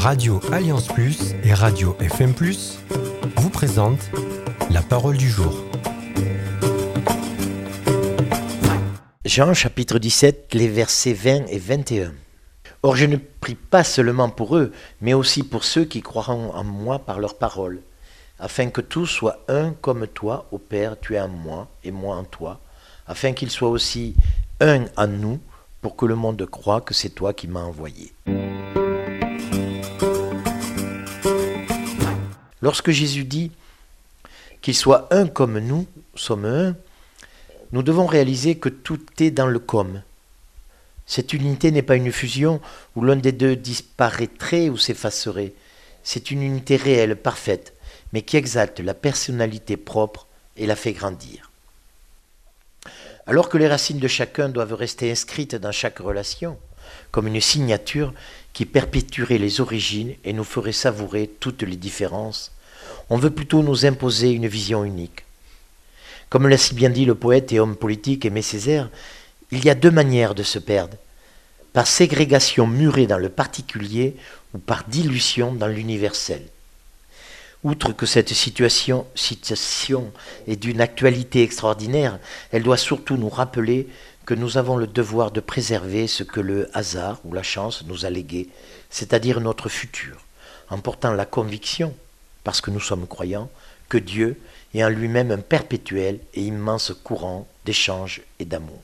Radio Alliance Plus et Radio FM Plus vous présentent la parole du jour. Jean chapitre 17, les versets 20 et 21. Or je ne prie pas seulement pour eux, mais aussi pour ceux qui croiront en moi par leur parole, afin que tous soient un comme toi, ô Père, tu es en moi et moi en toi, afin qu'ils soient aussi un en nous, pour que le monde croie que c'est toi qui m'as envoyé. Lorsque Jésus dit qu'ils soient un comme nous sommes un, nous devons réaliser que tout est dans le comme. Cette unité n'est pas une fusion où l'un des deux disparaîtrait ou s'effacerait. C'est une unité réelle, parfaite, mais qui exalte la personnalité propre et la fait grandir. Alors que les racines de chacun doivent rester inscrites dans chaque relation, comme une signature qui perpétuerait les origines et nous ferait savourer toutes les différences, on veut plutôt nous imposer une vision unique. Comme l'a si bien dit le poète et homme politique Aimé Césaire, il y a deux manières de se perdre, par ségrégation murée dans le particulier ou par dilution dans l'universel. Outre que cette situation est d'une actualité extraordinaire, elle doit surtout nous rappeler que nous avons le devoir de préserver ce que le hasard ou la chance nous a légué, c'est-à-dire notre futur, en portant la conviction, parce que nous sommes croyants, que Dieu est en lui-même un perpétuel et immense courant d'échange et d'amour.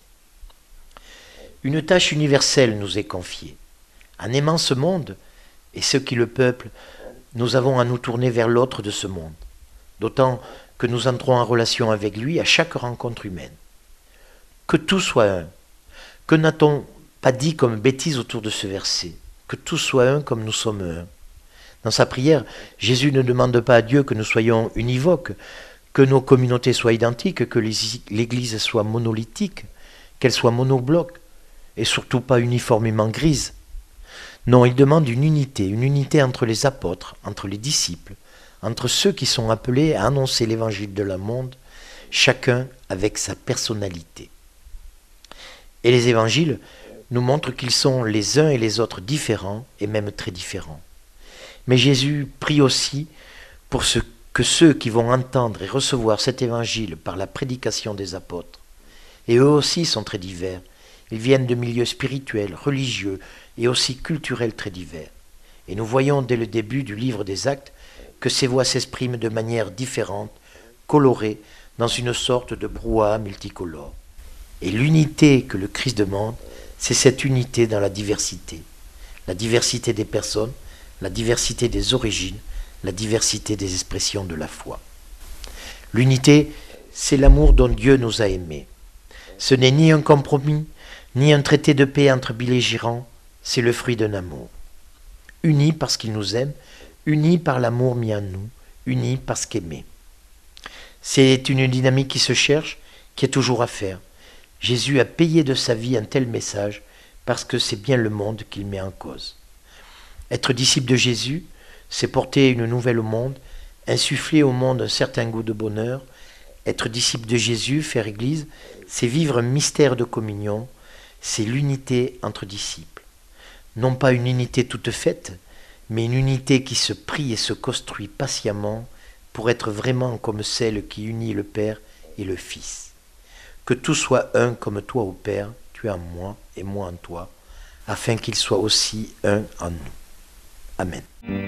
Une tâche universelle nous est confiée. En aimant ce monde et ceux qui le peuplent, nous avons à nous tourner vers l'autre de ce monde, d'autant que nous entrons en relation avec lui à chaque rencontre humaine. Que tout soit un. Que n'a-t-on pas dit comme bêtise autour de ce verset? Que tout soit un comme nous sommes un. Dans sa prière, Jésus ne demande pas à Dieu que nous soyons univoques, que nos communautés soient identiques, que l'Église soit monolithique, qu'elle soit monobloc, et surtout pas uniformément grise. Non, il demande une unité entre les apôtres, entre les disciples, entre ceux qui sont appelés à annoncer l'évangile de la monde, chacun avec sa personnalité. Et les évangiles nous montrent qu'ils sont les uns et les autres différents, et même très différents. Mais Jésus prie aussi pour que ceux qui vont entendre et recevoir cet évangile par la prédication des apôtres, et eux aussi sont très divers, ils viennent de milieux spirituels, religieux et aussi culturels très divers. Et nous voyons dès le début du livre des Actes que ces voix s'expriment de manière différente, colorée, dans une sorte de brouhaha multicolore. Et l'unité que le Christ demande, c'est cette unité dans la diversité des personnes, la diversité des origines, la diversité des expressions de la foi. L'unité, c'est l'amour dont Dieu nous a aimés. Ce n'est ni un compromis, ni un traité de paix entre belligérants, c'est le fruit d'un amour. Unis parce qu'il nous aime, unis par l'amour mis en nous, unis parce qu'aimer. C'est une dynamique qui se cherche, qui est toujours à faire. Jésus a payé de sa vie un tel message parce que c'est bien le monde qu'il met en cause. Être disciple de Jésus, c'est porter une nouvelle au monde, insuffler au monde un certain goût de bonheur. Être disciple de Jésus, faire Église, c'est vivre un mystère de communion, c'est l'unité entre disciples. Non pas une unité toute faite, mais une unité qui se prie et se construit patiemment pour être vraiment comme celle qui unit le Père et le Fils. Que tout soit un comme toi, ô Père, tu es en moi et moi en toi, afin qu'il soit aussi un en nous. Amen.